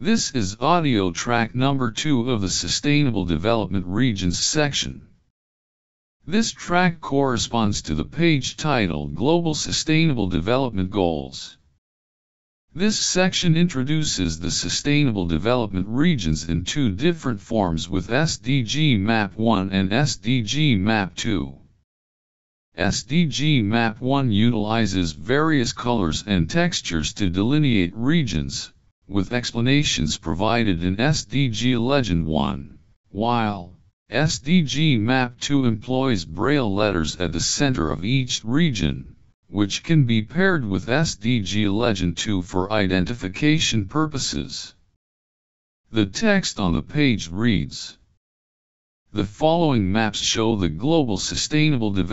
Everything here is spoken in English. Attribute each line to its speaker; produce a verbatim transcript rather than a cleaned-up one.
Speaker 1: This is audio track number two of the Sustainable Development Regions section. This track corresponds to the page titled Global Sustainable Development Goals. This section introduces the Sustainable Development Regions in two different forms with S D G Map one and S D G Map two. S D G Map one utilizes various colors and textures to delineate regions, with explanations provided in S D G Legend one, while S D G Map two employs Braille letters at the center of each region, which can be paired with S D G Legend two for identification purposes. The text on the page reads: the following maps show the global sustainable development